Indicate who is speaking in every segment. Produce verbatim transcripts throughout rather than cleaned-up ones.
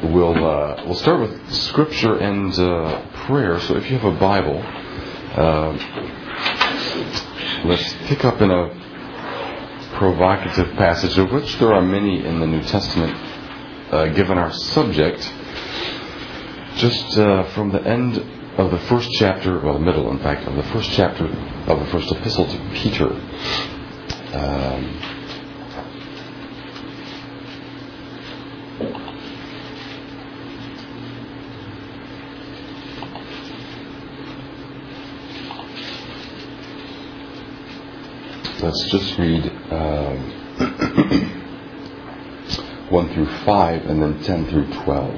Speaker 1: we'll uh, we'll start with scripture and uh, prayer. So if you have a Bible, uh, let's pick up in a provocative passage, of which there are many in the New Testament, uh, given our subject. Just uh, from the end of the first chapter, well, the middle, in fact, of the first chapter of the first epistle to Peter. Um, Let's just read um, one through five and then ten through twelve.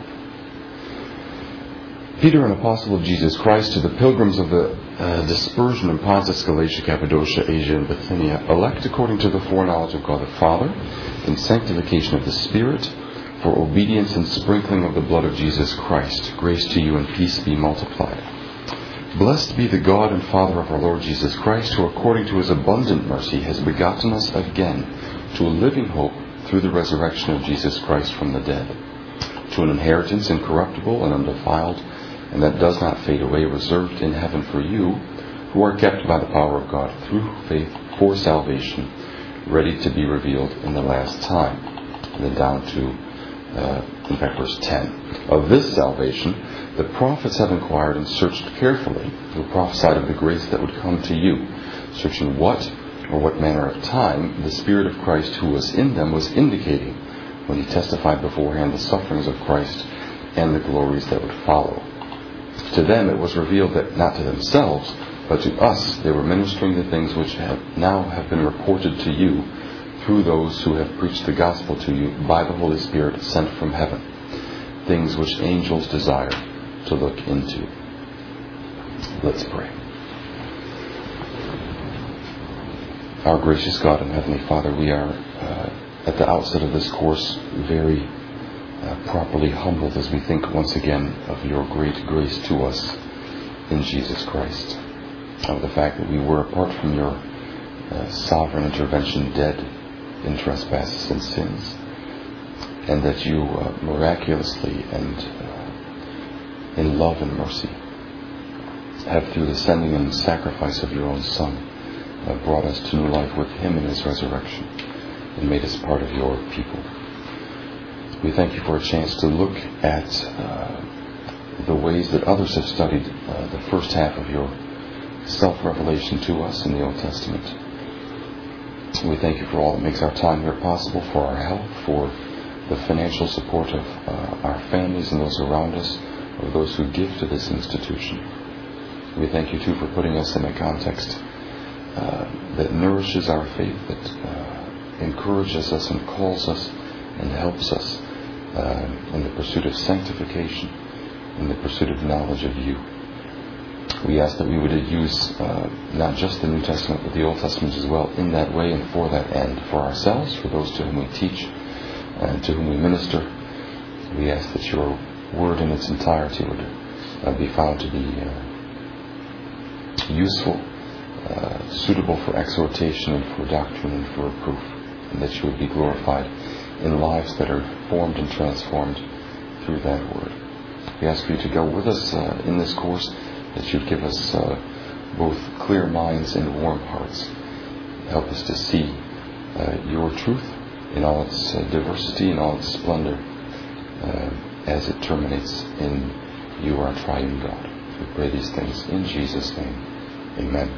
Speaker 1: Peter, an apostle of Jesus Christ, to the pilgrims of the uh, dispersion in Pontus, Galatia, Cappadocia, Asia, and Bithynia, elect according to the foreknowledge of God the Father, in sanctification of the Spirit, for obedience and sprinkling of the blood of Jesus Christ, grace to you and peace be multiplied. Blessed be the God and Father of our Lord Jesus Christ, who according to his abundant mercy has begotten us again to a living hope through the resurrection of Jesus Christ from the dead, to an inheritance incorruptible and undefiled, and that does not fade away, reserved in heaven for you, who are kept by the power of God through faith for salvation, ready to be revealed in the last time. And then down to, uh, in fact, verse ten. Of this salvation the prophets have inquired and searched carefully, who prophesied of the grace that would come to you, searching what or what manner of time the Spirit of Christ who was in them was indicating when he testified beforehand the sufferings of Christ and the glories that would follow. To them it was revealed that not to themselves, but to us they were ministering the things which have now have been reported to you through those who have preached the gospel to you by the Holy Spirit sent from heaven, things which angels desire to look into. Let's pray. Our gracious God and Heavenly Father, we are uh, at the outset of this course very uh, properly humbled as we think once again of your great grace to us in Jesus Christ, of the fact that we were, apart from your uh, sovereign intervention, dead in trespasses and sins, and that you uh, miraculously and uh, in love and mercy have, through the sending and sacrifice of your own Son, uh, brought us to new life with him in his resurrection and made us part of your people. We thank you for a chance to look at uh, the ways that others have studied uh, the first half of your self-revelation to us in the Old Testament. We thank you for all that makes our time here possible, for our health, for the financial support of uh, our families and those around us, of those who give to this institution. We thank you too for putting us in a context uh, that nourishes our faith, that uh, encourages us and calls us and helps us uh, in the pursuit of sanctification, in the pursuit of knowledge of you. We ask that we would use uh, not just the New Testament but the Old Testament as well in that way and for that end, for ourselves, for those to whom we teach and to whom we minister. We ask that your word in its entirety would uh, be found to be uh, useful, uh, suitable for exhortation and for doctrine and for reproof, and that you would be glorified in lives that are formed and transformed through that word. We ask you to go with us uh, in this course, that you'd give us uh, both clear minds and warm hearts. Help us to see uh, your truth in all its uh, diversity and all its splendor, uh, as it terminates in you, our triune God. We pray these things in Jesus' name. Amen.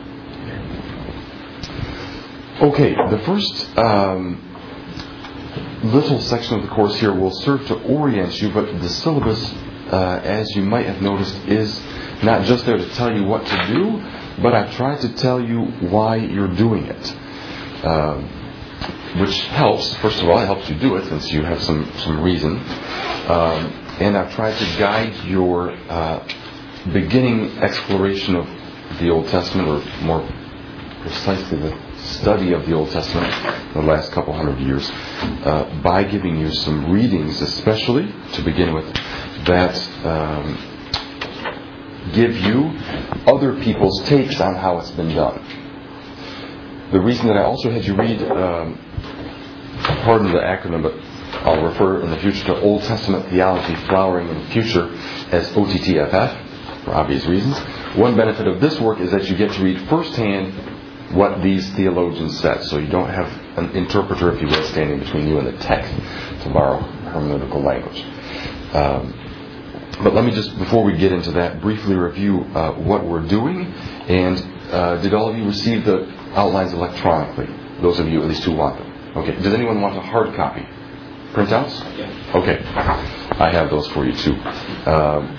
Speaker 1: Okay, the first um, little section of the course here will serve to orient you, but the syllabus, uh, as you might have noticed, is not just there to tell you what to do, but I've tried to tell you why you're doing it. Um, which helps, first of all, it helps you do it since you have some, some reason. Um, and I've tried to guide your uh, beginning exploration of the Old Testament, or more precisely the study of the Old Testament in the last couple hundred years, uh, by giving you some readings, especially to begin with, that um, give you other people's takes on how it's been done. The reason that I also had you read, um, pardon the acronym, but I'll refer in the future to Old Testament theology flowering in the future as O T T F F, for obvious reasons. One benefit of this work is that you get to read firsthand what these theologians said, so you don't have an interpreter, if you will, standing between you and the text, to borrow hermeneutical language. Um, but let me just, before we get into that, briefly review uh, what we're doing. And uh, did all of you receive the outlines electronically? Those of you, at least who want them. Okay. Does anyone want a hard copy? Printouts?
Speaker 2: Yeah.
Speaker 1: Okay. I have those for you too. Um,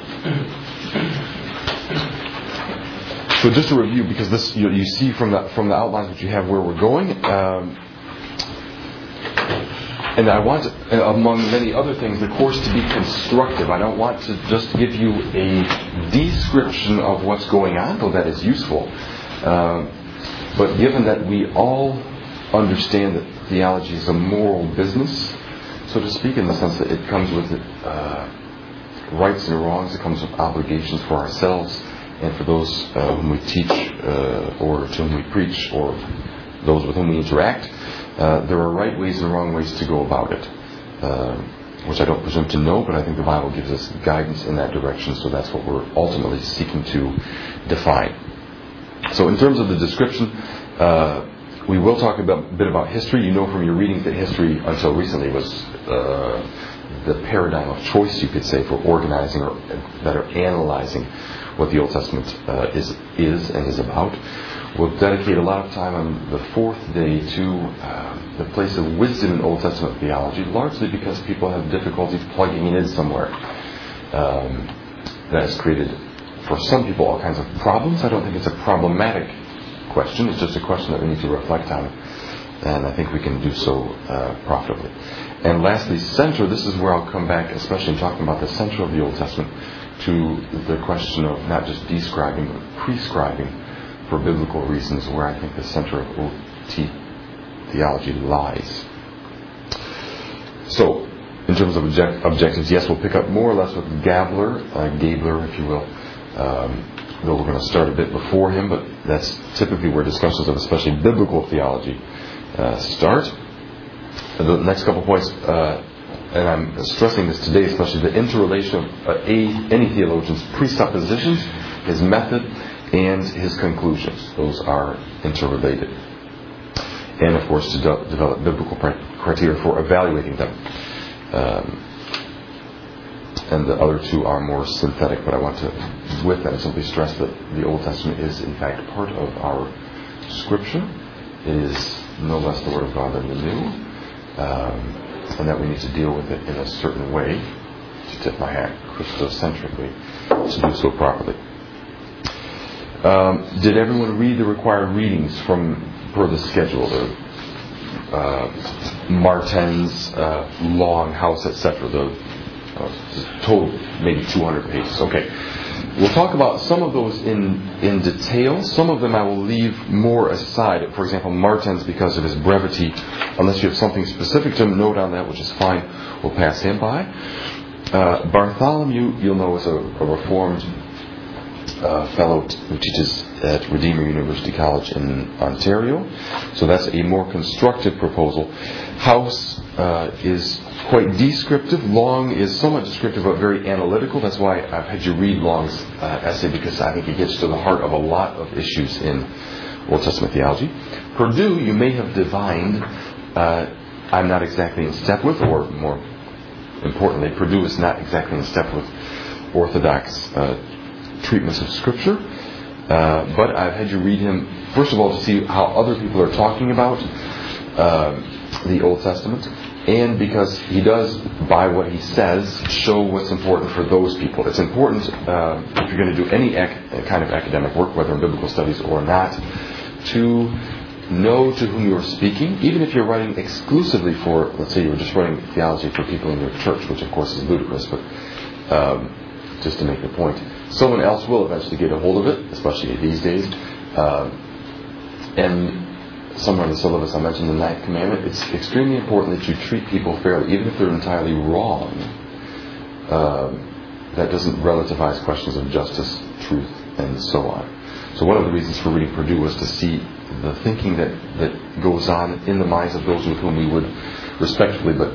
Speaker 1: so just to review, because this you, you see from the from the outlines that you have where we're going. Um, And I want, among many other things, the course to be constructive. I don't want to just give you a description of what's going on, though that is useful. Uh, but given that we all understand that theology is a moral business, so to speak, in the sense that it comes with uh, rights and wrongs, it comes with obligations for ourselves and for those uh, whom we teach uh, or to whom we preach or those with whom we interact. Uh, there are right ways and wrong ways to go about it, uh, which I don't presume to know, but I think the Bible gives us guidance in that direction, so that's what we're ultimately seeking to define. So in terms of the description, uh, we will talk about, a bit about history. You know from your readings that history, until recently, was uh, the paradigm of choice, you could say, for organizing or better analyzing what the Old Testament uh, is, is and is about. We'll dedicate a lot of time on the fourth day to uh, the place of wisdom in Old Testament theology, largely because people have difficulties plugging it in somewhere. Um, that has created, for some people, all kinds of problems. I don't think it's a problematic question. It's just a question that we need to reflect on. And I think we can do so uh, profitably. And lastly, center. This is where I'll come back, especially in talking about the center of the Old Testament, to the question of not just describing, but prescribing for biblical reasons, where I think the center of O T theology lies. So, in terms of object- objectives, yes, we'll pick up more or less with Gabler, uh, Gabler, if you will. Um, though we're going to start a bit before him, but that's typically where discussions of especially biblical theology uh, start. And the next couple points, uh, and I'm stressing this today, especially the interrelation of uh, a, any theologian's presuppositions, his method, and his conclusions. Those are interrelated. And of course to de- develop biblical criteria for evaluating them. Um, and the other two are more synthetic, but I want to, with them, simply stress that the Old Testament is in fact part of our Scripture. It is no less the Word of God than the New. Um, and that we need to deal with it in a certain way, to tip my hat Christocentrically, to do so properly. Um, did everyone read the required readings from per the schedule? The uh, Martin's uh, Long House, et cetera. The uh, total maybe two hundred pages. Okay, we'll talk about some of those in in detail. Some of them I will leave more aside. For example, Martin's, because of his brevity. Unless you have something specific to note on that, which is fine, we'll pass him by. Uh, Bartholomew, you'll know, is a, a Reformed Uh, fellow t- who teaches at Redeemer University College in Ontario. So that's a more constructive proposal. House uh, is quite descriptive. Long is somewhat descriptive but very analytical. That's why I've had you read Long's uh, essay, because I think it gets to the heart of a lot of issues in Old Testament theology. Purdue, you may have divined, uh, I'm not exactly in step with, or more importantly, Purdue is not exactly in step with Orthodox uh, treatments of Scripture, uh, but I've had you read him, first of all, to see how other people are talking about uh, the Old Testament, and because he does, by what he says, show what's important for those people. It's important, uh, if you're going to do any ac- kind of academic work, whether in biblical studies or not, to know to whom you're speaking, even if you're writing exclusively for, let's say you were just writing theology for people in your church, which of course is ludicrous, but um, just to make the point. Someone else will eventually get a hold of it, especially these days. Uh, and somewhere in the syllabus I mentioned the ninth commandment. It's extremely important that you treat people fairly, even if they're entirely wrong. Uh, that doesn't relativize questions of justice, truth, and so on. So one of the reasons for reading Purdue was to see the thinking that, that goes on in the minds of those with whom we would respectfully but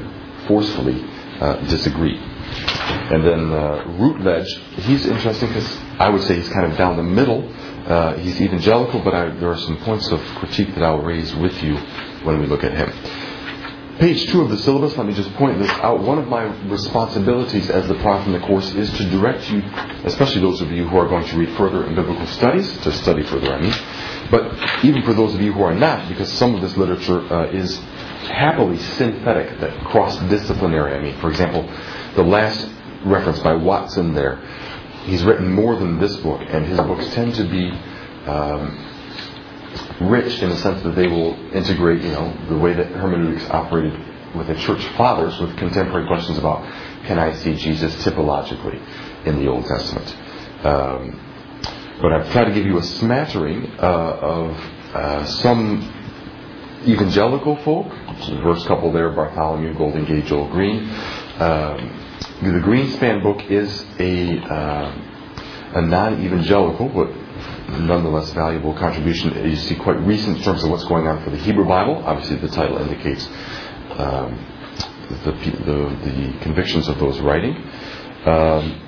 Speaker 1: forcefully uh, disagree. And then uh, Routledge, he's interesting because I would say he's kind of down the middle. Uh, he's evangelical, but I, there are some points of critique that I'll raise with you when we look at him. Page two of the syllabus, let me just point this out. One of my responsibilities as the prof in the course is to direct you, especially those of you who are going to read further in biblical studies, to study further, I mean, but even for those of you who are not, because some of this literature uh, is happily synthetic, that cross-disciplinary. I mean, for example, the last reference by Watson there, he's written more than this book, and his books tend to be um, rich in the sense that they will integrate, you know, the way that hermeneutics operated with the church fathers with contemporary questions about, can I see Jesus typologically in the Old Testament? Um, but I've tried to give you a smattering uh, of uh, some evangelical folk. The first couple there, Bartholomew, Golden Gate, Joel Green. Um, the Greenspan book is a uh, a non-evangelical, but nonetheless valuable contribution. You see quite recent in terms of what's going on for the Hebrew Bible. Obviously, the title indicates um, the, the the convictions of those writing. Um,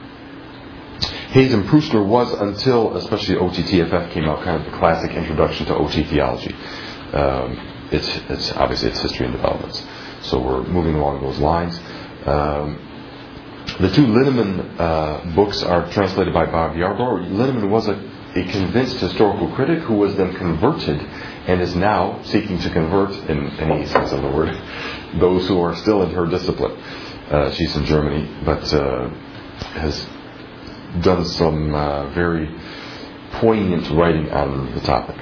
Speaker 1: Hayes and Prusler was, until especially O T T F F came out, kind of the classic introduction to O T theology. Um, it's it's obviously it's history and developments. So we're moving along those lines. Um, the two Linneman uh, books are translated by Bob Yarbrough. Linneman was a, a convinced historical critic who was then converted and is now seeking to convert, in any sense of the word, those who are still in her discipline. Uh, she's in Germany, but uh, has done some uh, very poignant writing on the topic.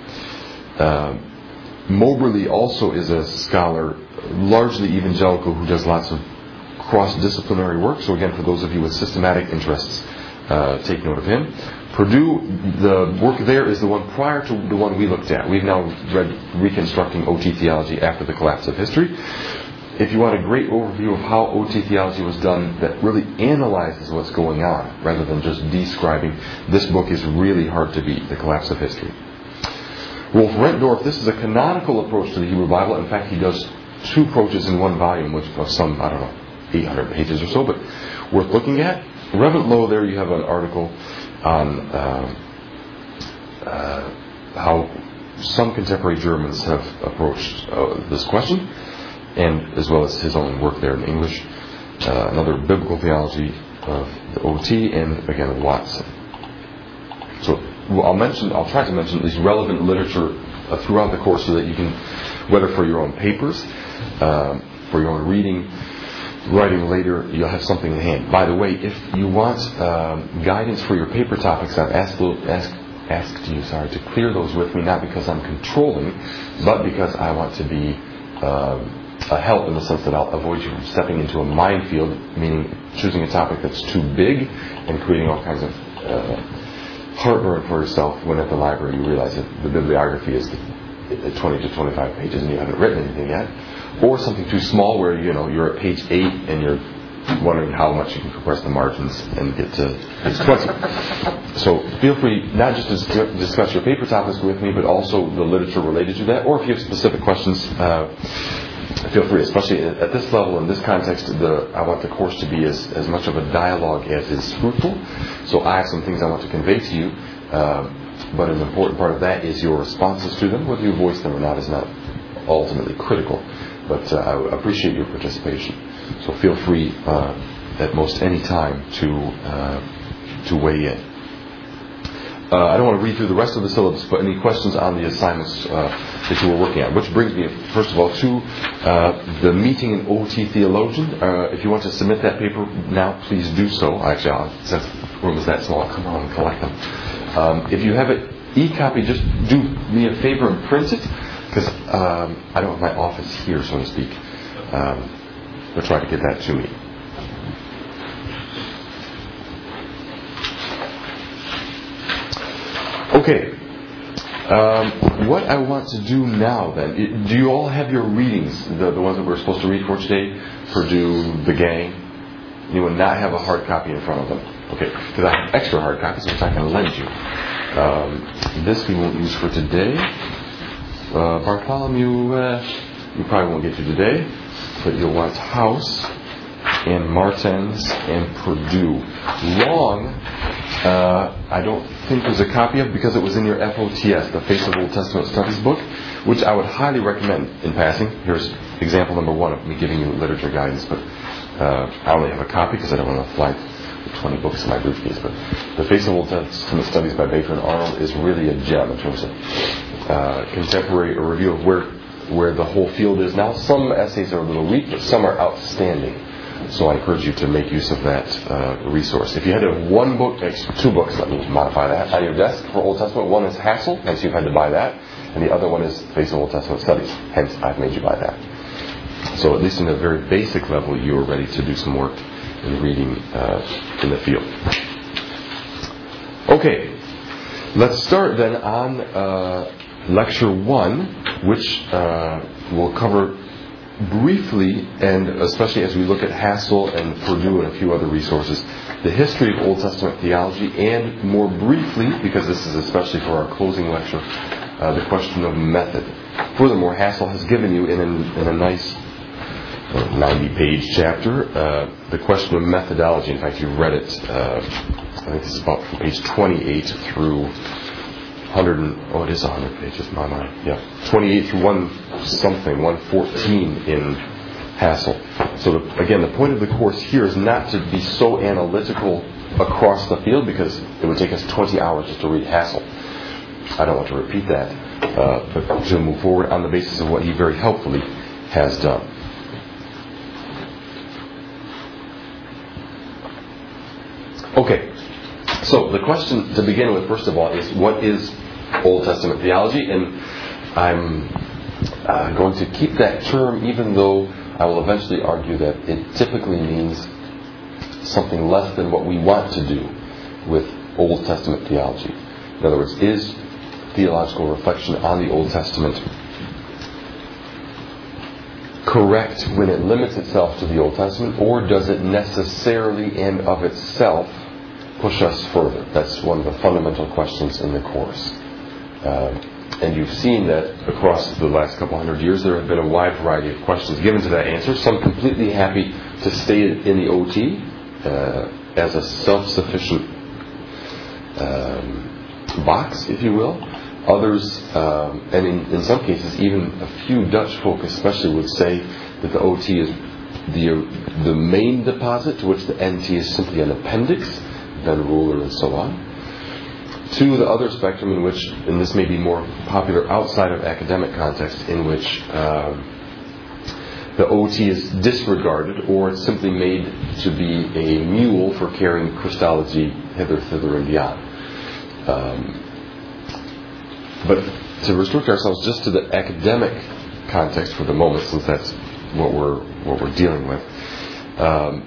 Speaker 1: Uh, Moberly also is a scholar, largely evangelical, who does lots of cross-disciplinary work. So again, for those of you with systematic interests, uh, take note of him. Purdue, the work there is the one prior to the one we looked at. We've now read Reconstructing O T Theology After the Collapse of History. If you want a great overview of how O T theology was done that really analyzes what's going on rather than just describing, this book is really hard to beat, The Collapse of History. Wolf Rentdorf, this is a canonical approach to the Hebrew Bible. In fact, he does two approaches in one volume, which of some, I don't know, eight hundred pages or so, but worth looking at. Reventlow, there you have an article on uh, uh, how some contemporary Germans have approached uh, this question, and as well as his own work there in English. Uh, another biblical theology of the O T, and again Watson. So well, I'll mention, I'll try to mention at least relevant literature uh, throughout the course, so that you can, whether for your own papers, um, for your own reading, writing later, you'll have something in hand. By the way, if you want um, guidance for your paper topics, I've asked, asked, asked you, sorry, to clear those with me, not because I'm controlling, but because I want to be um, a help in the sense that I'll avoid you from stepping into a minefield, meaning choosing a topic that's too big and creating all kinds of uh, heartburn for yourself when at the library you realize that the bibliography is twenty to twenty-five pages and you haven't written anything yet. Or something too small where, you know, you're at page eight and you're wondering how much you can compress the margins and get to page twenty. So feel free not just to discuss your paper topics with me, but also the literature related to that. Or if you have specific questions, uh, feel free, especially at this level, in this context, the, I want the course to be as, as much of a dialogue as is fruitful. So I have some things I want to convey to you, uh, but an important part of that is your responses to them. Whether you voice them or not is not ultimately critical, but uh, I appreciate your participation. So feel free uh, at most any time to uh, to weigh in. Uh, I don't want to read through the rest of the syllabus, but any questions on the assignments uh, that you were working on? Which brings me, first of all, to uh, the Meeting an O T Theologian. Uh, if you want to submit that paper now, please do so. Actually, I'll, since the room is that small, I'll come on and collect them. Um, if you have an e-copy, just do me a favor and print it, because um, I don't have my office here, so to speak. Um, but try to get that to me. Okay, um, what I want to do now then, do you all have your readings, the, the ones that we're supposed to read for today? Purdue, the gang? Anyone not have a hard copy in front of them? Okay, because I have extra hard copies which I can lend you. Um, this we won't use for today. Uh, Bartholomew, uh, you probably won't get to today. but you'll want House and Martens and Purdue. Long, uh, I don't think there's a copy of because it was in your F O T S, the Face of Old Testament Studies book, which I would highly recommend in passing. Here's example number one of me giving you literature guidance, but uh, I only have a copy because I don't want to fly twenty books in my briefcase. But the Face of Old Testament Studies by Baker and Arnold is really a gem in terms of uh, contemporary a review of where where the whole field is now. Some essays are a little weak, but some are outstanding. So I encourage you to make use of that uh, resource. If you had to have one book, two books, let me modify that, on your desk for Old Testament, one is Hassel, hence you've had to buy that, and the other one is Face of Old Testament Studies, hence I've made you buy that. So at least in a very basic level, you are ready to do some work in reading uh, in the field. Okay, let's start then on uh, lecture one, which uh, will cover briefly, and especially as we look at Hassel and Purdue and a few other resources, the history of Old Testament theology, and more briefly, because this is especially for our closing lecture, uh, the question of method. Furthermore, Hassel has given you in, an, in a nice ninety-page chapter uh, the question of methodology. In fact, you've read it, uh, I think this is about from page twenty-eight through one hundred, and, oh, it is one hundred pages, my mind. Yeah, twenty-eight through one something, one fourteen in Hassel. So the, again, the point of the course here is not to be so analytical across the field, because it would take us twenty hours just to read Hassel. I don't want to repeat that, uh, but to move forward on the basis of what he very helpfully has done. Okay, so the question to begin with, first of all, is what is Old Testament theology? And I'm uh, going to keep that term, even though I will eventually argue that it typically means something less than what we want to do with Old Testament theology. In other words, is theological reflection on the Old Testament correct when it limits itself to the Old Testament, or does it necessarily and of itself push us further? That's one of the fundamental questions in the course. Uh, and you've seen that across the last couple hundred years there have been a wide variety of questions given to that answer. Some completely happy to stay in the O T uh, as a self-sufficient um, box, if you will. Others, um, and in, in some cases even a few Dutch folk especially, would say that the O T is the the main deposit, to which the N T is simply an appendix, then ruler and so on. To the other spectrum, in which, and this may be more popular outside of academic context, in which um, the O T is disregarded, or it's simply made to be a mule for carrying Christology hither, thither, and beyond. Um, but to restrict ourselves just to the academic context for the moment, since that's what we're what we're dealing with, um,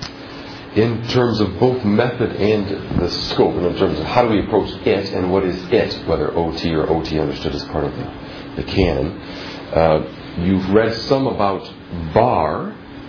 Speaker 1: in terms of both method and the scope, and in terms of how do we approach it and what is it, whether O T or O T understood as part of the, the canon, uh, you've read some about Barr,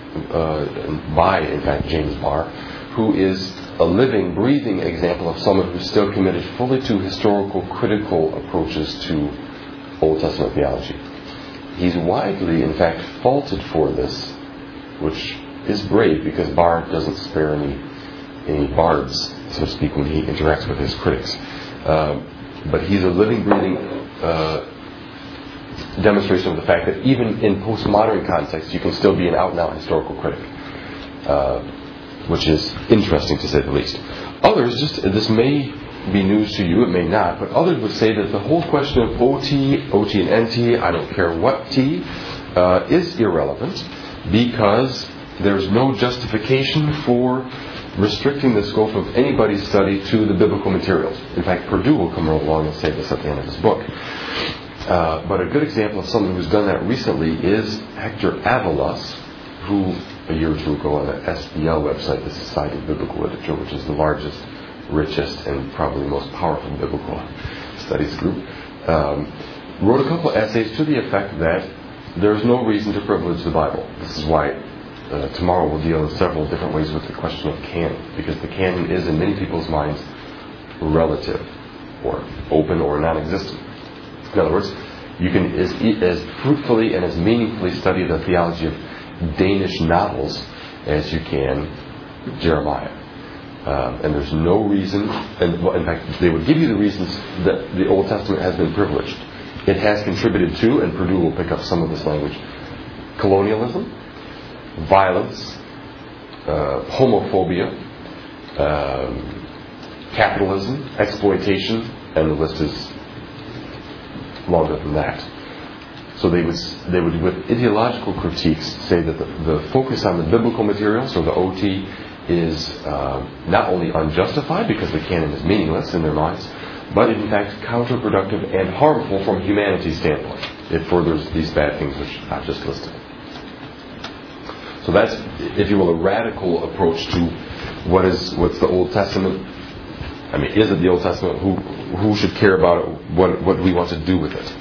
Speaker 1: uh, by, in fact, James Barr, who is a living, breathing example of someone who's still committed fully to historical, critical approaches to Old Testament theology. He's widely, in fact, faulted for this, which is brave, because Barr doesn't spare any any barbs, so to speak, when he interacts with his critics. Uh, but he's a living, breathing uh, demonstration of the fact that even in postmodern context, you can still be an out-and-out historical critic. Uh, which is interesting, to say the least. Others, just this may be news to you, it may not, but others would say that the whole question of O T, O T and N T, I don't care what T, uh, is irrelevant, because there's no justification for restricting the scope of anybody's study to the biblical materials. In fact, Purdue will come along and say this at the end of his book. Uh, but a good example of someone who's done that recently is Hector Avalos, who a year or two ago on the S B L website, the Society of Biblical Literature, which is the largest, richest, and probably most powerful biblical studies group, um, wrote a couple essays to the effect that there's no reason to privilege the Bible. This is why uh, tomorrow we'll deal in several different ways with the question of canon, because the canon is, in many people's minds, relative, or open, or non-existent. In other words, you can as, as fruitfully and as meaningfully study the theology of Danish novels as you can Jeremiah. Um, and there's no reason, and well, in fact, they would give you the reasons that the Old Testament has been privileged. It has contributed to, and Purdue will pick up some of this language, colonialism, violence, uh, homophobia, um, capitalism, exploitation, and the list is longer than that. So they would, they would, with ideological critiques, say that the, the focus on the biblical materials, or the O T, is uh, not only unjustified because the canon is meaningless in their minds, but in fact counterproductive and harmful from humanity's standpoint. It furthers these bad things which I've just listed. So that's, if you will, a radical approach to what is what's the Old Testament. I mean, is it the Old Testament? Who who should care about it? What what do we want to do with it?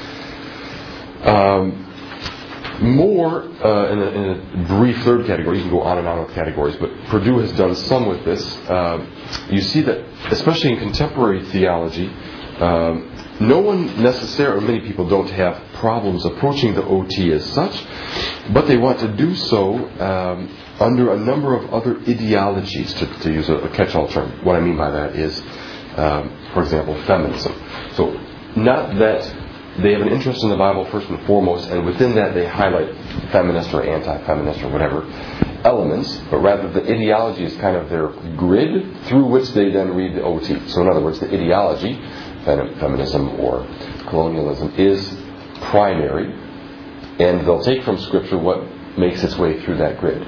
Speaker 1: Um, more uh, in, a, in a brief third category. You can go on and on with categories, but Purdue has done some with this. Uh, you see that, especially in contemporary theology, um, no one necessarily, many people don't have problems approaching the O T as such, but they want to do so um, under a number of other ideologies, to, to use a, a catch-all term. What I mean by that is, um, for example, feminism. So, not that they have an interest in the Bible first and foremost, and within that they highlight feminist or anti-feminist or whatever elements, but rather the ideology is kind of their grid through which they then read the O T. So in other words, the ideology, feminism or colonialism, is primary, and they'll take from Scripture what makes its way through that grid.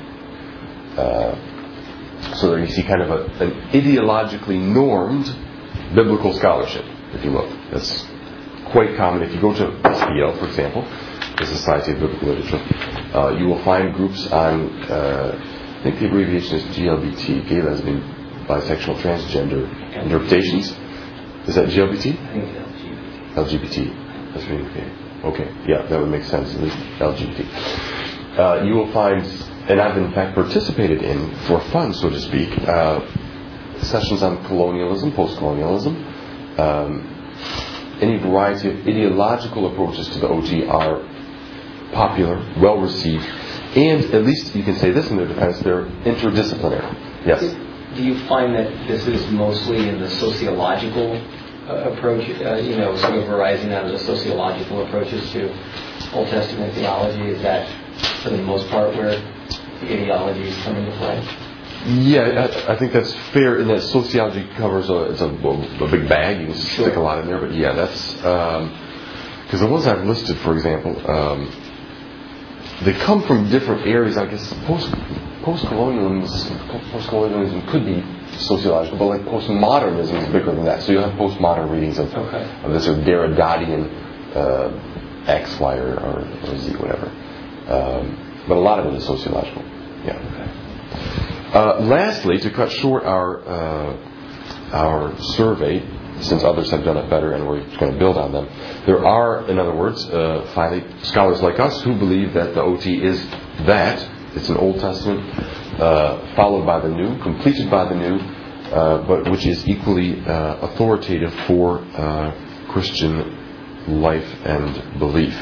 Speaker 1: Uh, so there you see kind of a, an ideologically normed biblical scholarship, if you will. That's quite common. If you go to S B L, for example, the Society of Biblical Literature, uh, you will find groups on, uh, I think the abbreviation is G L B T, gay, lesbian, bisexual, transgender interpretations. Is that G L B T?
Speaker 2: I think it's
Speaker 1: L G B T. That's really okay. Okay, yeah, that would make sense, at least L G B T. Uh, you will find, and I've in fact participated in, for fun, so to speak, uh, sessions on colonialism, post-colonialism. Um, any variety of ideological approaches to the O T are popular, well received, and at least you can say this in their defense, they're interdisciplinary. Yes?
Speaker 2: Do you find that this is mostly in the sociological uh, approach, uh, you know, sort of arising out of the sociological approaches to Old Testament theology? Is that, for the most part, where the ideologies come into play?
Speaker 1: Yeah, I, I think that's fair in that sociology covers a, it's a, a big bag. You can
Speaker 2: Sure.
Speaker 1: stick a lot in there, but yeah, that's because um, the ones I've listed, for example, um, they come from different areas. I guess post post-colonialism, post-colonialism could be sociological, but like postmodernism is bigger than that. So you have postmodern readings of,
Speaker 2: okay.
Speaker 1: of this or Derridian uh, X, Y, or, or, or Z, whatever. Um, but a lot of it is sociological. Yeah.
Speaker 2: Okay.
Speaker 1: Uh, lastly, to cut short our uh, our survey, since others have done it better and we're going to build on them, there are, in other words, uh, finally, scholars like us who believe that the O T is that. It's an Old Testament uh, followed by the New, completed by the New, uh, but which is equally uh, authoritative for uh, Christian life and belief.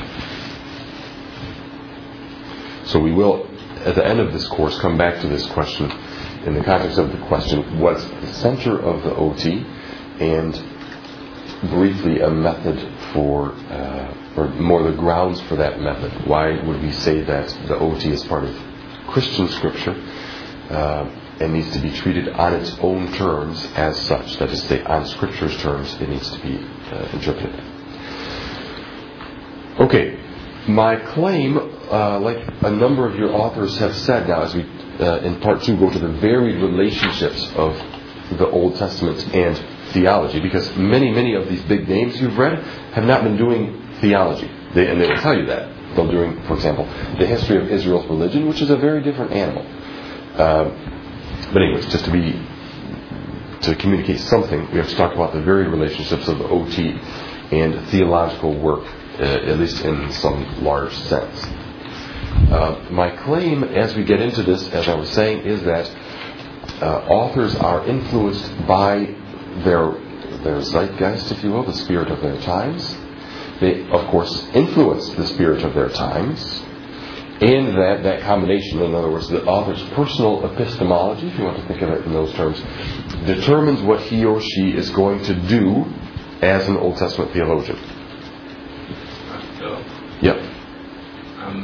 Speaker 1: So we will, at the end of this course, come back to this question in the context of the question, what's the center of the O T, and briefly a method for, uh, or more the grounds for that method. Why would we say that the O T is part of Christian Scripture uh, and needs to be treated on its own terms as such? That is to say, on Scripture's terms, it needs to be uh, interpreted. Okay, my claim, uh, like a number of your authors have said now, as we uh, in part two go to the varied relationships of the Old Testament and theology, because many, many of these big names you've read have not been doing theology. They, and they will tell you that. They're doing, for example, the history of Israel's religion, which is a very different animal. Uh, but anyways, just to be, to communicate something, we have to talk about the varied relationships of the O T and theological work, uh, at least in some large sense. Uh, my claim, as we get into this, as I was saying, is that uh, authors are influenced by their their zeitgeist, if you will, the spirit of their times. They, of course, influence the spirit of their times, And that, that combination, in other words, the author's personal epistemology, if you want to think of it in those terms, determines what he or she is going to do as an Old Testament theologian.
Speaker 3: So,
Speaker 1: Yep.
Speaker 3: um,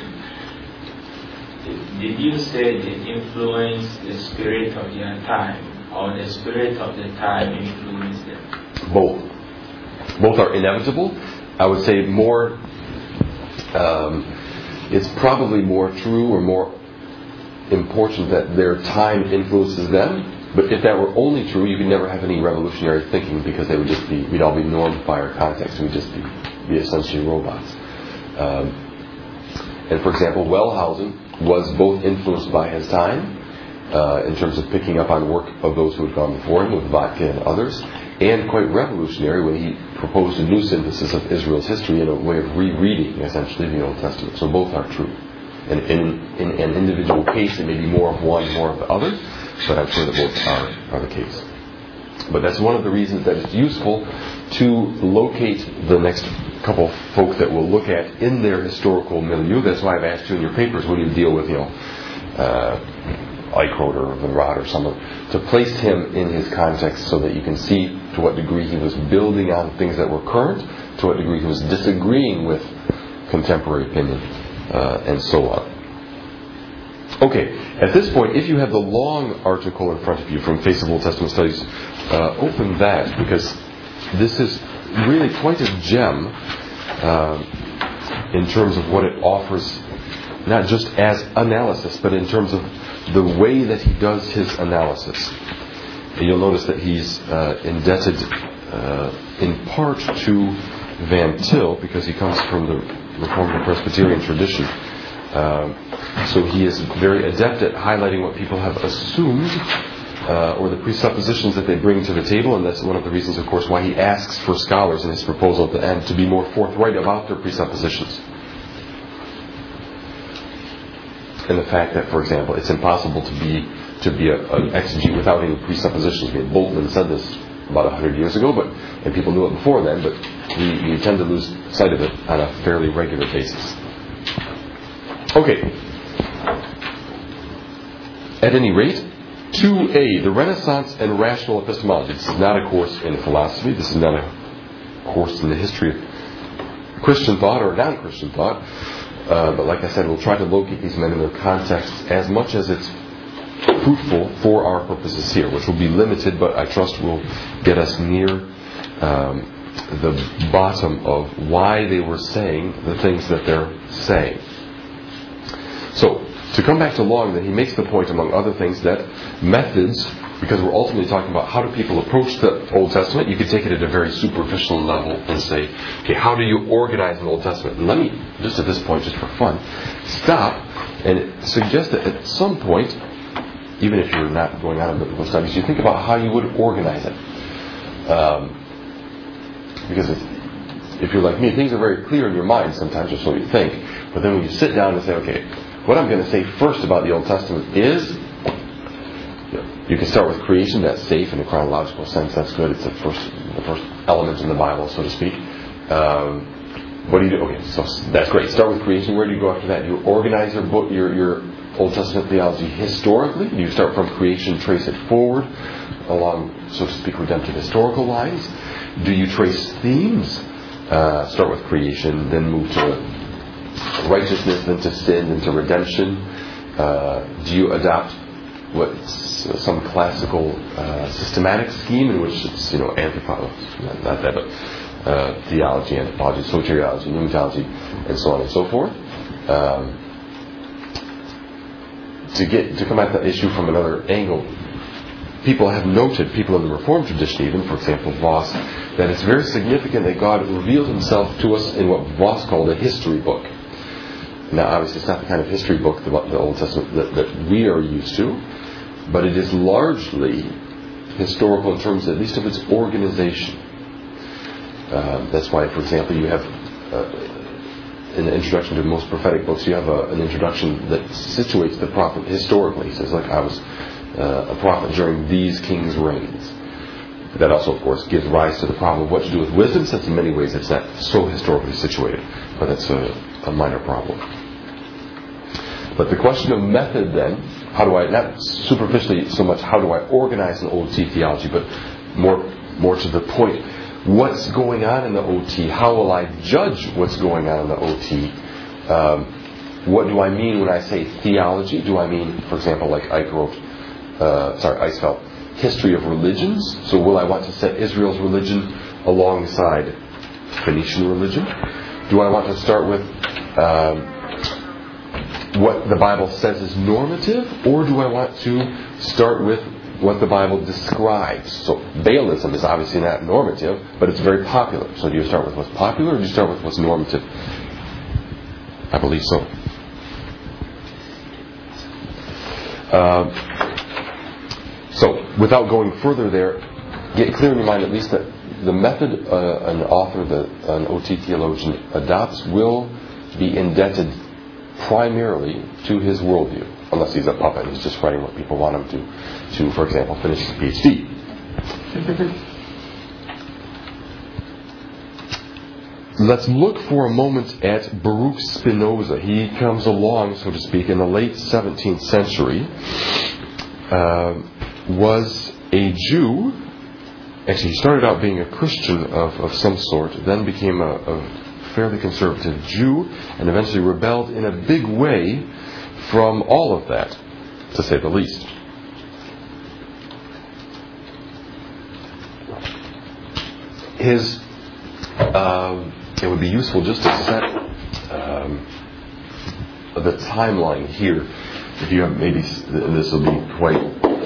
Speaker 3: did you say it influenced the spirit of their time, or the spirit of the time influenced them?
Speaker 1: Both. Both are inevitable. I would say more... Um, it's probably more true or more important that their time influences them. But if that were only true, you could never have any revolutionary thinking, because they would just be, we'd all be normed by our context. We'd just be, be essentially robots. Um, and for example, Wellhausen was both influenced by his time, uh, in terms of picking up on work of those who had gone before him, with Vodka and others, and quite revolutionary when he proposed a new synthesis of Israel's history in a way of rereading, essentially, the Old Testament. So both are true. And in, in an individual case, it may be more of one, more of the other, but I'm sure that both are, are the case. But that's one of the reasons that it's useful to locate the next couple of folk that we'll look at in their historical milieu. That's why I've asked you in your papers, when you deal with, you know, uh, Eichrodt or Van Rad or someone, to place him in his context so that you can see to what degree he was building on things that were current, to what degree he was disagreeing with contemporary opinion, uh, and so on. Okay, at this point, if you have the long article in front of you from Face of Old Testament Studies, uh, open that, because this is really quite a gem uh, in terms of what it offers, not just as analysis, but in terms of the way that he does his analysis. And you'll notice that he's uh, indebted uh, in part to Van Til, because he comes from the Reformed and Presbyterian tradition. Uh, so he is very adept at highlighting what people have assumed, uh, or the presuppositions that they bring to the table, and that's one of the reasons, of course, why he asks for scholars in his proposal at the end to be more forthright about their presuppositions. And the fact that, for example, it's impossible to be to be a, an exegete without any presuppositions. I mean, Boltman said this about a hundred years ago, but and people knew it before then, but we, we tend to lose sight of it on a fairly regular basis. Okay. At any rate, two A, the Renaissance and Rational Epistemology. This is not a course in philosophy. This is not a course in the history of Christian thought or non-Christian thought. Uh, but like I said, we'll try to locate these men in their context as much as it's fruitful for our purposes here, which will be limited, but I trust will get us near um, the bottom of why they were saying the things that they're saying. So, to come back to Long, then he makes the point, among other things, that methods, because we're ultimately talking about how do people approach the Old Testament, you could take it at a very superficial level and say, okay, how do you organize an Old Testament? And let me, just at this point, just for fun, stop and suggest that at some point, even if you're not going on in biblical studies, you think about how you would organize it. Um, because it's, if you're like me, things are very clear in your mind sometimes, or so you think, but then when you sit down and say, okay, what I'm going to say first about the Old Testament is, you can start with creation. That's safe in a chronological sense. That's good. It's the first, the first element in the Bible, so to speak. Um, what do you do? Okay, so that's great. Start with creation. Where do you go after that? Do you organize your book, your your Old Testament theology historically? Do you start from creation, trace it forward along, so to speak, redemptive historical lines? Do you trace themes? Uh, start with creation, then move to righteousness, then to sin, then to redemption. Uh, do you adopt what's some classical uh, systematic scheme in which it's, you know, anthropology, not, not that, but uh, theology, anthropology, soteriology, pneumatology, and so on and so forth. Um, to get to come at the issue from another angle, people have noted, people in the Reformed tradition even, for example, Voss, that it's very significant that God revealed himself to us in what Voss called a history book. Now, obviously, it's not the kind of history book, the, the Old Testament, that, that we are used to, but it is largely historical in terms, at least, of its organization. Uh, that's why, for example, you have, uh, in the introduction to most prophetic books, you have a, an introduction that situates the prophet historically. It says, like, I was uh, a prophet during these kings' reigns. That also, of course, gives rise to the problem of what to do with wisdom, since in many ways it's not so historically situated. But that's a, a minor problem. But the question of method then, how do I, not superficially so much how do I organize an O T theology, but more more to the point, what's going on in the O T? How will I judge what's going on in the O T? Um, what do I mean when I say theology? Do I mean, for example, like Ike wrote, uh, sorry, Eisfeld, history of religions? So will I want to set Israel's religion alongside Phoenician religion? Do I want to start with um, what the Bible says is normative, or do I want to start with what the Bible describes? So Baalism is obviously not normative, but it's very popular. So do you start with what's popular, or do you start with what's normative? I believe so. Uh, so without going further there, get clear in your mind at least that the method uh, an author, the, an O T theologian adopts will be indebted primarily to his worldview, unless he's a puppet, he's just writing what people want him to, to, for example, finish his PhD. Let's look for a moment at Baruch Spinoza. He comes along, so to speak, in the late seventeenth century, uh, was a Jew. Actually, he started out being a Christian of, of some sort, then became a, a fairly conservative Jew, and eventually rebelled in a big way from all of that, to say the least. His, um, it would be useful just to set um, the timeline here. If you have maybe, this will be quite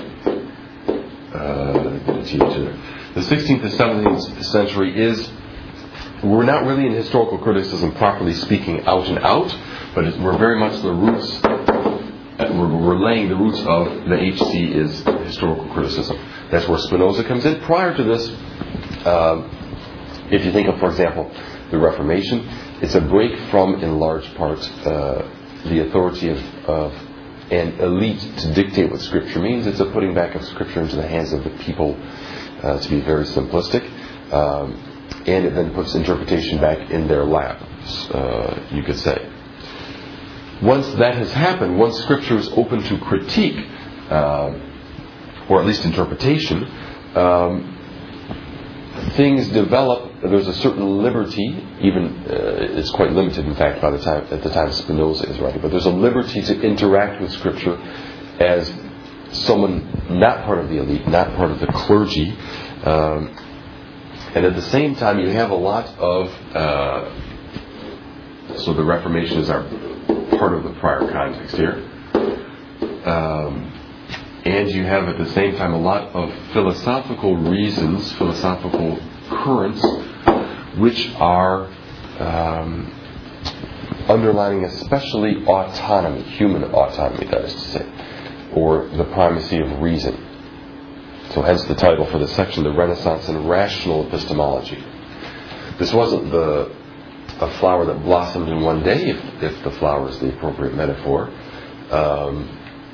Speaker 1: uh, the sixteenth to seventeenth century is, we're not really in historical criticism properly speaking out and out, but it's, we're very much the roots, we're, we're laying the roots of the H C is historical criticism. That's where Spinoza comes in. Prior to this, uh, if you think of, for example, the Reformation, it's a break from, in large part, uh, the authority of, of an elite to dictate what Scripture means. It's a putting back of Scripture into the hands of the people, uh, to be very simplistic. Um, and it then puts interpretation back in their lap, uh, you could say. Once that has happened, once Scripture is open to critique, uh, or at least interpretation, um, things develop. There's a certain liberty, even uh, it's quite limited, in fact, by the time at the time Spinoza is writing. But there's a liberty to interact with Scripture as someone not part of the elite, not part of the clergy, um, and at the same time, you have a lot of. Uh, so the Reformation is our part of the prior context here, um, and you have at the same time a lot of philosophical reasons, philosophical currents, which are um, underlining especially autonomy, human autonomy, that is to say, or the primacy of reason. So hence the title for this section, The Renaissance in Rational Epistemology. This wasn't the a flower that blossomed in one day, if, if the flower is the appropriate metaphor. Um,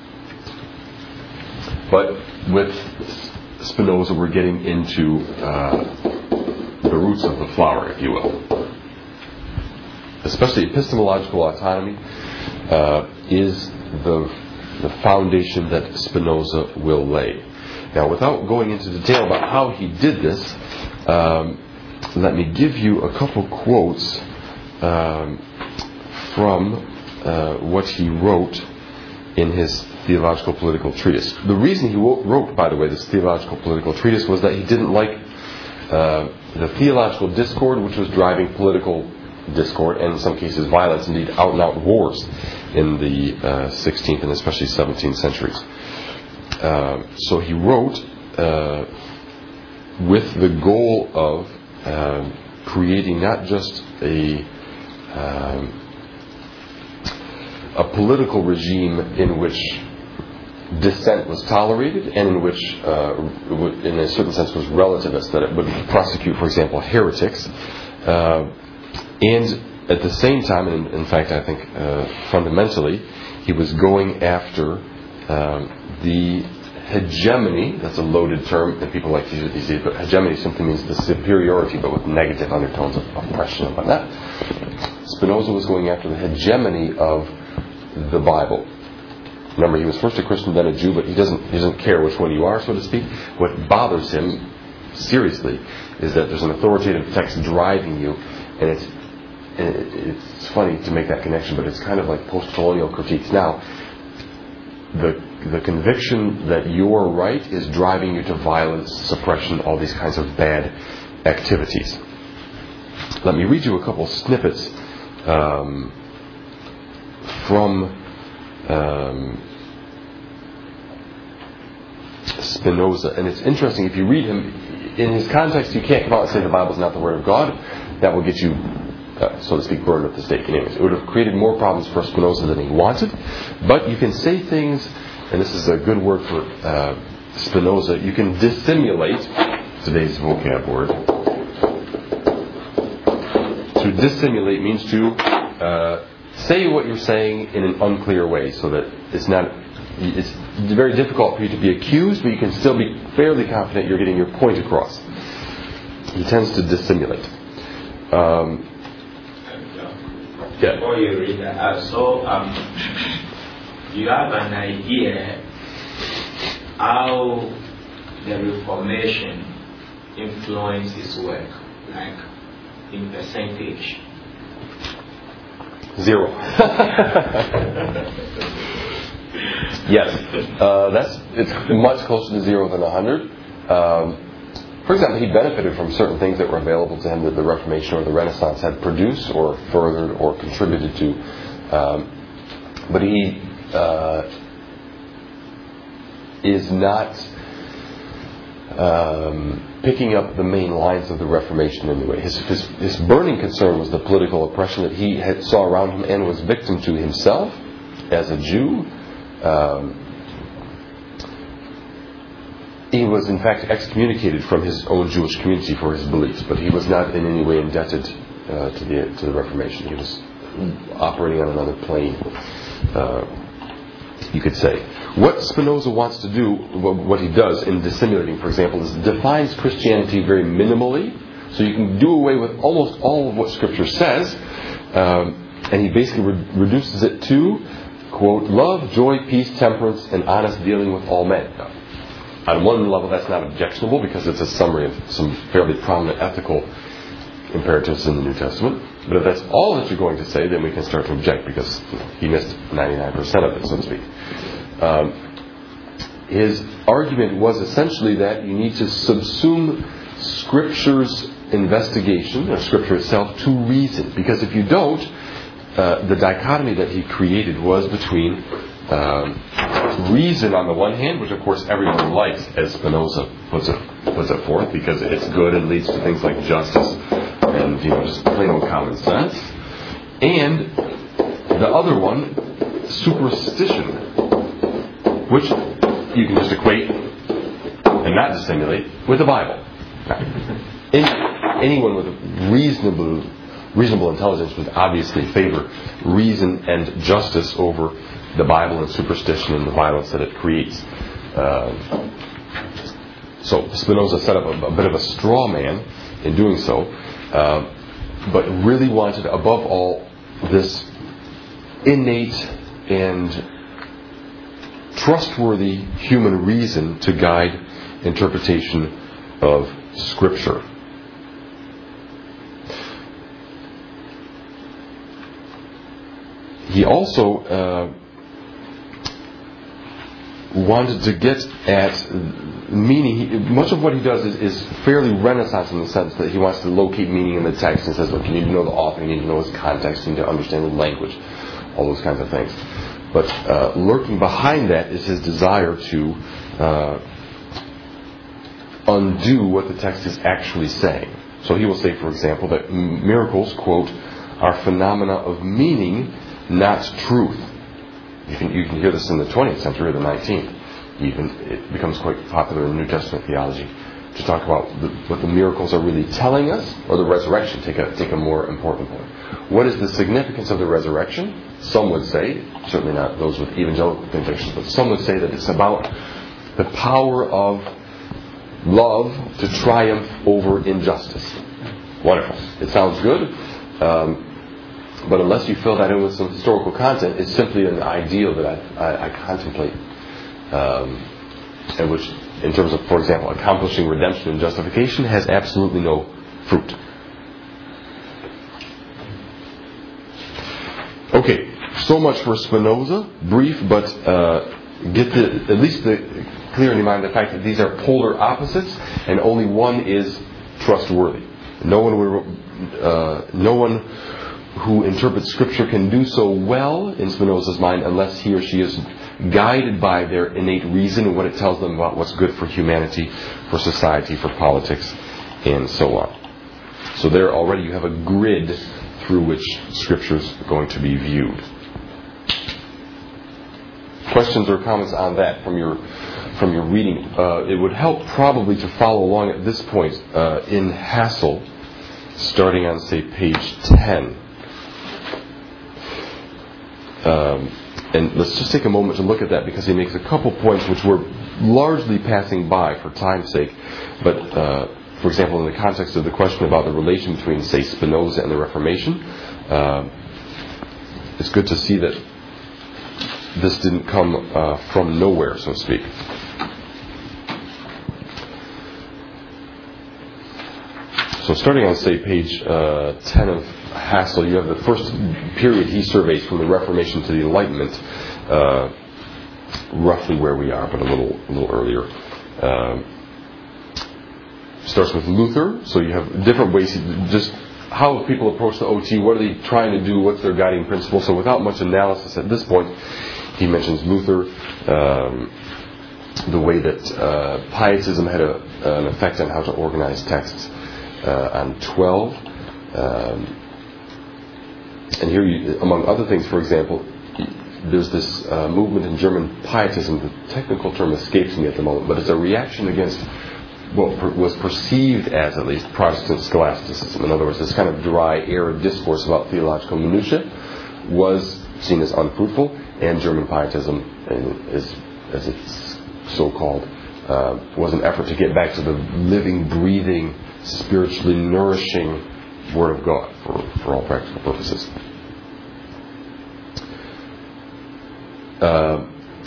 Speaker 1: but with Spinoza, we're getting into uh, the roots of the flower, if you will. Especially epistemological autonomy uh, is the the foundation that Spinoza will lay. Now, without going into detail about how he did this, um, let me give you a couple quotes um, from uh, what he wrote in his theological political treatise. The reason he wrote, by the way, this theological political treatise was that he didn't like uh, the theological discord which was driving political discord, and in some cases violence, indeed out and out wars in the uh, sixteenth and especially seventeenth centuries. Uh, so he wrote uh, with the goal of uh, creating not just a um, a political regime in which dissent was tolerated and in which, uh, in a certain sense, was relativist, that it would prosecute, for example, heretics, uh, and at the same time, and in, in fact, I think uh, fundamentally, he was going after um, the hegemony. That's a loaded term that people like to use these days, but hegemony simply means the superiority, but with negative undertones of oppression and whatnot. Spinoza was going after the hegemony of
Speaker 4: the Bible. Remember, he was first a Christian, then a Jew, but he doesn't he doesn't care which one you are, so to speak. What bothers him, seriously, is that there's an authoritative text driving you, and it's and it's funny to make that connection, but it's kind of like post-colonial critiques now. The the conviction that you're right is driving you to violence, suppression, all these kinds of bad activities. Let me read you a couple snippets um, from um, Spinoza. And it's interesting, if you read him, in his context, you can't come out and say the Bible is not the Word of God. That will get you, uh, so to speak, burned at the stake. Anyways, it would have created more problems for Spinoza than he wanted. But you can say things, and this is a good word for uh, Spinoza, you can dissimulate, today's vocab word. To dissimulate means to uh, say what you're saying in an unclear way, so that it's not, it's very difficult for you to be accused, but you can still be fairly confident you're getting your point across. He tends to dissimulate. Um, yeah.
Speaker 3: Before you read that, uh, so um, you have an idea how the Reformation influenced his work, like in percentage?
Speaker 4: Zero. Yes, uh, that's it's much closer to zero than a hundred. Um, for example, he benefited from certain things that were available to him that the Reformation or the Renaissance had produced or furthered or contributed to. Um, but he uh, is not um, picking up the main lines of the Reformation anyway. His, his, his burning concern was the political oppression that he had saw around him and was victim to himself as a Jew. Um, he was in fact excommunicated from his own Jewish community for his beliefs, but he was not in any way indebted uh, to the to the Reformation. He was operating on another plane, uh, you could say. What Spinoza wants to do, what he does in dissimulating, for example, is defines Christianity very minimally, so you can do away with almost all of what Scripture says, um, and he basically re- reduces it to, quote, love, joy, peace, temperance, and honest dealing with all men. Now, on one level, that's not objectionable because it's a summary of some fairly prominent ethical imperatives in the New Testament. But if that's all that you're going to say, then we can start to object because you know, he missed ninety-nine percent of it, so to speak. Um, his argument was essentially that you need to subsume Scripture's investigation, or Scripture itself, to reason. Because if you don't, uh, the dichotomy that he created was between um, reason on the one hand, which of course everyone likes, as Spinoza puts it, puts it forth, because it's good and leads to things like justice and, you know, just plain old common sense. And the other one, superstition, which you can just equate and not dissimulate with the Bible. Any, anyone with reasonable reasonable intelligence would obviously favor reason and justice over the Bible and superstition and the violence that it creates. Uh, so Spinoza set up a, a bit of a straw man in doing so, uh, but really wanted, above all, this innate and trustworthy human reason to guide interpretation of Scripture. He also uh, wanted to get at meaning. He, much of what he does is, is fairly Renaissance in the sense that he wants to locate meaning in the text and says, look, you need to know the author, you need to know his context, you need to understand the language, all those kinds of things. But uh, lurking behind that is his desire to uh, undo what the text is actually saying. So he will say, for example, that miracles, quote, are phenomena of meaning, not truth. You can, you can hear this in the twentieth century or the nineteenth. Even it becomes quite popular in New Testament theology to talk about the, what the miracles are really telling us, or the resurrection. Take a take a more important point. What is the significance of the resurrection? Some would say, certainly not those with evangelical convictions, but some would say that it's about the power of love to triumph over injustice. Wonderful. It sounds good. Um, But unless you fill that in with some historical content, it's simply an ideal that I, I, I contemplate, um, and which, in terms of, for example, accomplishing redemption and justification, has absolutely no fruit. Okay, so much for Spinoza. Brief, but uh, get the, at least the, clear in your mind the fact that these are polar opposites, and only one is trustworthy. No one will, uh, no one who interprets Scripture can do so well in Spinoza's mind unless he or she is guided by their innate reason and what it tells them about what's good for humanity, for society, for politics, and so on. So there already you have a grid through which Scripture is going to be viewed. Questions or comments on that from your from your reading? Uh, it would help probably to follow along at this point uh, in Hassel, starting on, say, page ten. Um, and let's just take a moment to look at that, because he makes a couple points which we're largely passing by for time's sake. But, uh, for example, in the context of the question about the relation between, say, Spinoza and the Reformation, uh, it's good to see that this didn't come uh, from nowhere, so to speak. So starting on, say, page uh, ten of Hassel, you have the first period he surveys from the Reformation to the Enlightenment, uh, roughly where we are, but a little a little earlier. Uh, starts with Luther, so you have different ways, just how people approach the O T, what are they trying to do, what's their guiding principle. So without much analysis at this point, he mentions Luther, um, the way that uh, Pietism had a, an effect on how to organize texts. Uh, on twelve, um, and here, you, among other things, for example, there's this uh, movement in German Pietism. The technical term escapes me at the moment, but it's a reaction against what per- was perceived as, at least, Protestant scholasticism. In other words, this kind of dry, arid discourse about theological minutiae was seen as unfruitful, and German Pietism, is, as it's so called, uh, was an effort to get back to the living, breathing, spiritually nourishing Word of God for, for all practical purposes. Uh,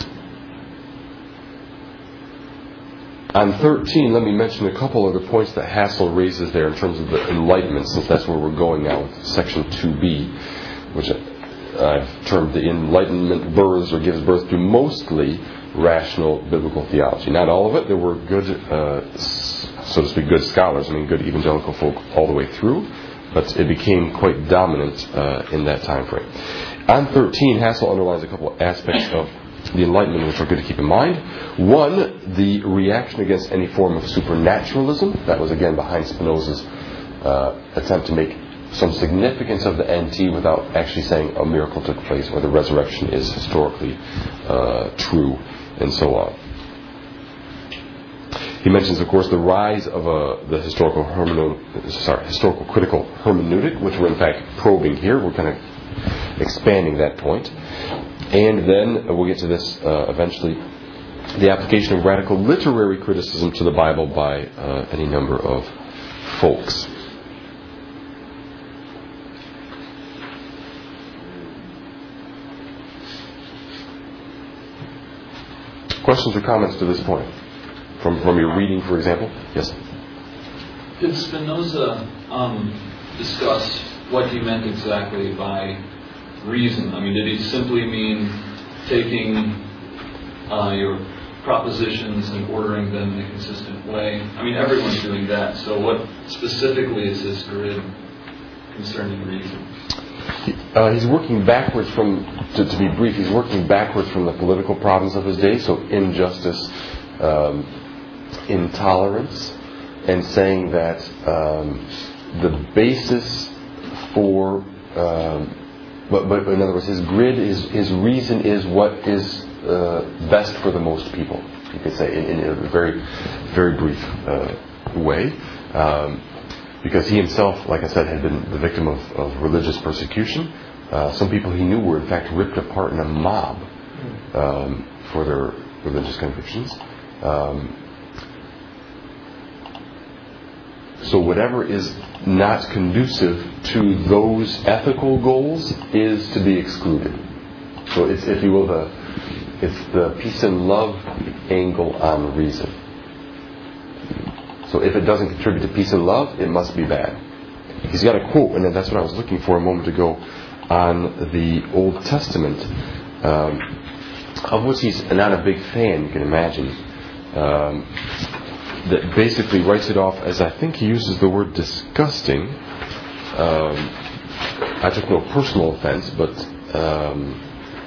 Speaker 4: on thirteen, let me mention a couple other points that Hassel raises there in terms of the Enlightenment, since that's where we're going now with section two B, which I've termed the Enlightenment births or gives birth to mostly rational biblical theology. Not all of it. There were good, uh, so to speak, good scholars, I mean good evangelical folk all the way through, but it became quite dominant uh, in that time frame. On thirteen, Hassel underlines a couple of aspects of the Enlightenment which are good to keep in mind. One, the reaction against any form of supernaturalism. That was again behind Spinoza's uh, attempt to make some significance of the N T without actually saying a miracle took place or the resurrection is historically uh, true, and so on. He mentions, of course, the rise of uh, the historical hermeneutic, sorry, historical critical hermeneutic, which we're in fact probing here. We're kind of expanding that point. And then, uh, we'll get to this uh, eventually, the application of radical literary criticism to the Bible by uh, any number of folks. Questions or comments to this point? From from your reading, for example? Yes?
Speaker 5: Did Spinoza um, discuss what he meant exactly by reason? I mean, did he simply mean taking uh, your propositions and ordering them in a consistent way? I mean, everyone's doing that. So what specifically is this grid concerning reason?
Speaker 4: Uh, he's working backwards from, to, to be brief, he's working backwards from the political problems of his day, so injustice, um, intolerance, and saying that um, the basis for, um, but, but in other words, his grid, is, his reason is what is uh, best for the most people, you could say, in, in a very, very brief uh, way. Um, Because he himself, like I said, had been the victim of, of religious persecution. Uh, some people he knew were in fact ripped apart in a mob um, for their religious convictions. Um, So whatever is not conducive to those ethical goals is to be excluded. So it's, if you will, the it's the peace and love angle on reason. So if it doesn't contribute to peace and love, it must be bad. He's got a quote, and that's what I was looking for a moment ago, on the Old Testament, um, of which he's not a big fan, you can imagine, um, that basically writes it off as, I think he uses the word disgusting. Um, I took no personal offense, but um,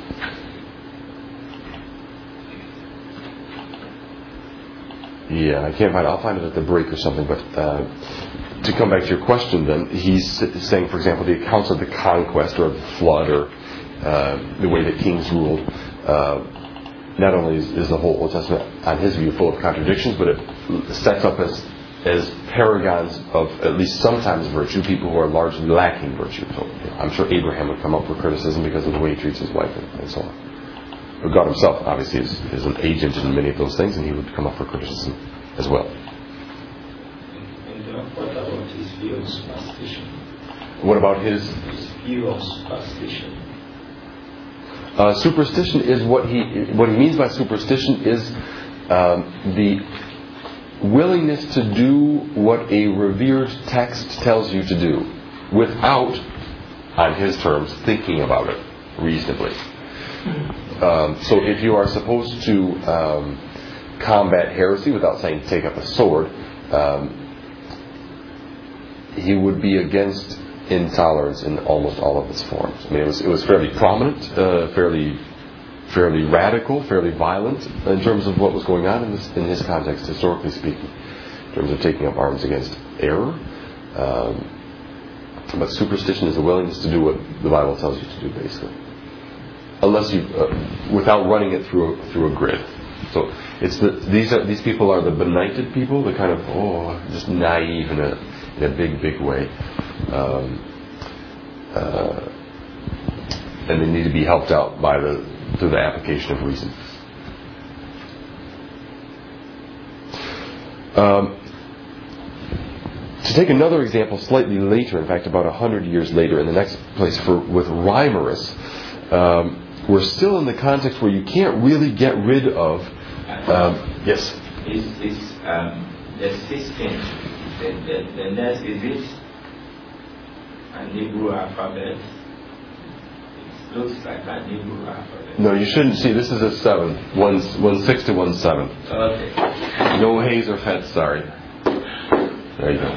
Speaker 4: yeah, I can't find it. I'll find it at the break or something, but uh, to come back to your question then, he's saying, for example, the accounts of the conquest or the flood or uh, the way that kings ruled, uh, not only is, is the whole Old Testament, on his view, full of contradictions, but it sets up as as paragons of at least sometimes virtue, people who are largely lacking virtue. So I'm sure Abraham would come up with criticism because of the way he treats his wife and, and so on. But God himself, obviously, is, is an agent in many of those things, and he would come up for criticism as well.
Speaker 3: And uh, what about his view of superstition?
Speaker 4: What about his...
Speaker 3: His view of superstition.
Speaker 4: Uh, superstition is what he what he means by superstition is um, the willingness to do what a revered text tells you to do without, on his terms, thinking about it reasonably. Um, so if you are supposed to um, combat heresy without saying take up a sword, um, he would be against intolerance in almost all of its forms. I mean, it was it was fairly prominent, uh, fairly fairly radical, fairly violent in terms of what was going on in this in his context, historically speaking, in terms of taking up arms against error. Um, but superstition is a willingness to do what the Bible tells you to do, basically, unless you, uh, without running it through a, through a grid. So it's the, these are these people are the benighted people, the kind of oh, just naive in a in a big big way. Um, uh, and they need to be helped out by the through the application of reason. Um, to take another example, slightly later, in fact, about a hundred years later, in the next place for with Reimarus, um, we're still in the context where you can't really get rid of. Um, yes.
Speaker 3: Is is um, the system the the, the next is it an Hebrew alphabet? It looks like an Hebrew alphabet.
Speaker 4: No, you shouldn't see. This is a seven, one one six to one seven.
Speaker 3: Okay.
Speaker 4: No Hayes or Fed, sorry. There you go.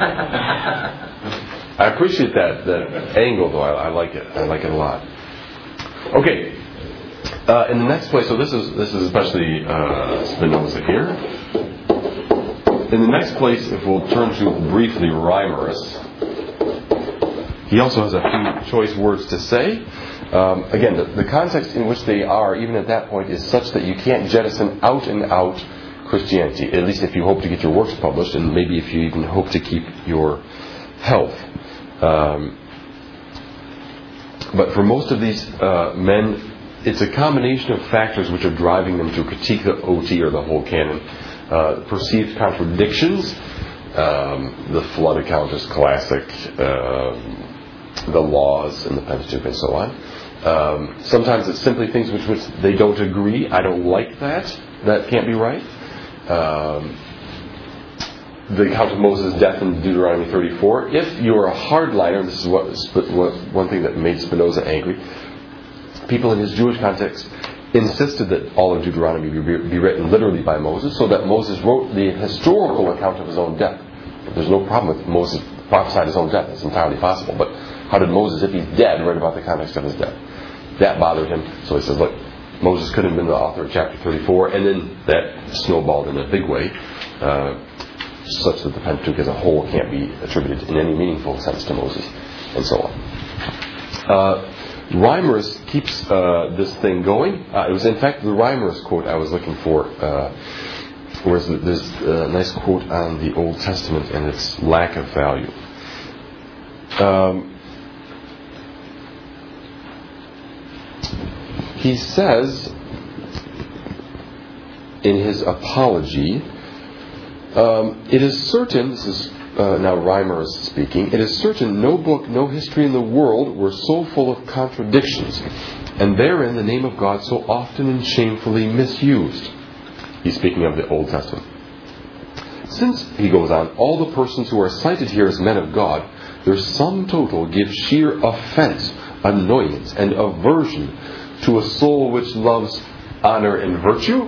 Speaker 4: I appreciate that that angle, though. I, I like it. I like it a lot. Okay. Uh, in the next place, so this is this is especially uh, Spinoza here. In the next place, if we'll turn to briefly Reimarus, he also has a few choice words to say. Um, again, the, the context in which they are, even at that point, is such that you can't jettison out and out Christianity, at least if you hope to get your works published, and maybe if you even hope to keep your health. Um, but for most of these uh, men, it's a combination of factors which are driving them to critique the O T or the whole canon. Uh, perceived contradictions, um, the flood account is classic, um, the laws in the Pentateuch and so on. Um, sometimes it's simply things which, which they don't agree. I don't like that. That can't be right. Um, the account of Moses' death in Deuteronomy thirty-four. If you're a hardliner, and this is what, what one thing that made Spinoza angry, people in his Jewish context insisted that all of Deuteronomy be, be written literally by Moses, so that Moses wrote the historical account of his own death. There's no problem with Moses prophesying his own death. It's entirely possible. But how did Moses, if he's dead, write about the context of his death? That bothered him. So he says, look, Moses couldn't have been the author of chapter thirty-four, and then that snowballed in a big way, uh, such that the Pentateuch as a whole can't be attributed in any meaningful sense to Moses, and so on. Uh, Reimarus keeps uh, this thing going. Uh, it was, in fact, the Reimarus quote I was looking for. Uh, whereas there's a nice quote on the Old Testament and its lack of value. Um, he says in his apology, um, it is certain, this is uh, now Reimer is speaking, it is certain no book, no history in the world were so full of contradictions, and therein the name of God so often and shamefully misused. He's speaking of the Old Testament. Since, he goes on, all the persons who are cited here as men of God, their sum total give sheer offense, annoyance, and aversion to a soul which loves honor and virtue,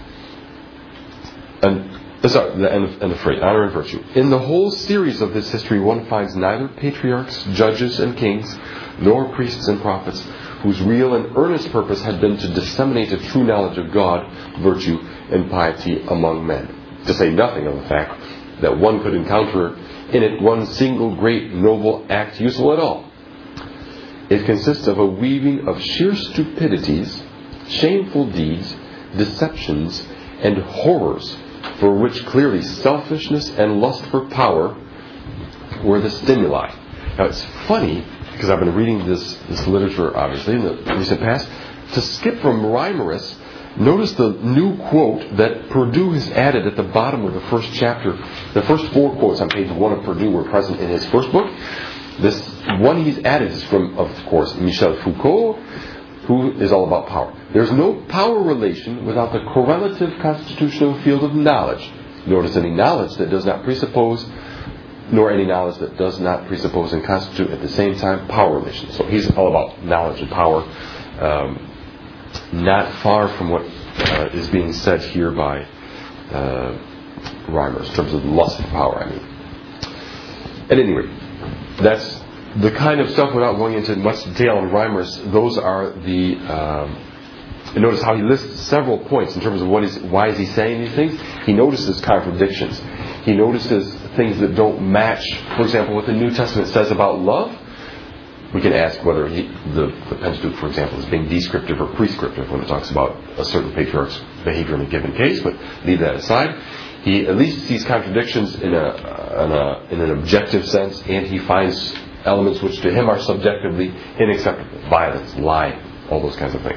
Speaker 4: and sorry, the end of, end of phrase, honor and virtue. In the whole series of this history, one finds neither patriarchs, judges, and kings, nor priests and prophets, whose real and earnest purpose had been to disseminate a true knowledge of God, virtue, and piety among men. To say nothing of the fact that one could encounter in it one single great noble act useful at all. It consists of a weaving of sheer stupidities, shameful deeds, deceptions, and horrors, for which clearly selfishness and lust for power were the stimuli. Now it's funny, because I've been reading this, this literature obviously in the recent past, to skip from Reimarus. Notice the new quote that Perdue has added at the bottom of the first chapter. The first four quotes on page one of Perdue were present in his first book. This one he's added is from, of course, Michel Foucault, who is all about power. There's no power relation without the correlative constitutional field of knowledge. Notice any knowledge that does not presuppose, nor any knowledge that does not presuppose and constitute at the same time power relations. So he's all about knowledge and power. Um, Not far from what uh, is being said here by uh, Reimer in terms of lust for power, I mean. At any rate, that's the kind of stuff, without going into much detail on Reimer's, those are the... Um, and notice how he lists several points in terms of what is, why is he saying these things. He notices contradictions. He notices things that don't match, for example, what the New Testament says about love. We can ask whether he, the, the Pentateuch, for example, is being descriptive or prescriptive when it talks about a certain patriarch's behavior in a given case, but leave that aside. He at least sees contradictions in a, in a in an objective sense, and he finds elements which to him are subjectively unacceptable. Violence, lying, all those kinds of things.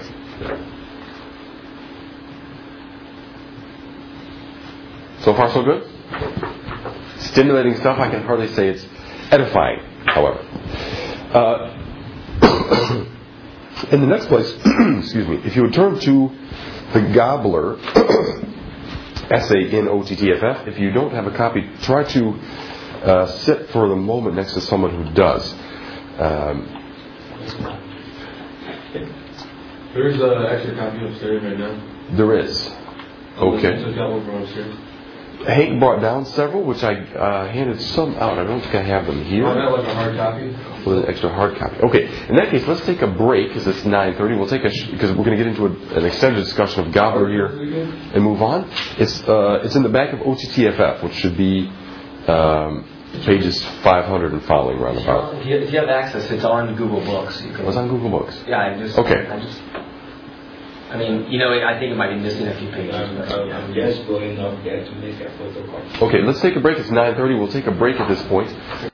Speaker 4: So far so good? Stimulating stuff. I can hardly say it's edifying, however. Uh, in the next place, excuse me, if you would turn to the Gabler essay in O T T F F, if you don't have a copy, try to uh, sit for the moment next to someone who does. Um,
Speaker 6: There's an extra copy upstairs right now.
Speaker 4: There is. Okay.
Speaker 6: So got one from upstairs.
Speaker 4: Hank brought down several, which I uh, handed some out. I don't think I have them here.
Speaker 6: Oh, that like a hard copy?
Speaker 4: With an extra hard copy. Okay, in that case, let's take a break because it's nine thirty. We'll take a sh- because we're going to get into a, an extended discussion of Gabler here and move on. It's uh, it's in the back of O T T F F, which should be um, pages five hundred and following roundabout.
Speaker 2: If you, if you have access, it's on Google Books. You can,
Speaker 4: What's on Google Books?
Speaker 2: Yeah, I just.
Speaker 4: Okay.
Speaker 2: I just. I mean, you know, I think it might be missing a few pages.
Speaker 3: I'm,
Speaker 2: But,
Speaker 3: I'm,
Speaker 2: yeah.
Speaker 3: I'm just going up there to make a photocopy.
Speaker 4: Okay, let's take a break. It's nine thirty. We'll take a break at this point.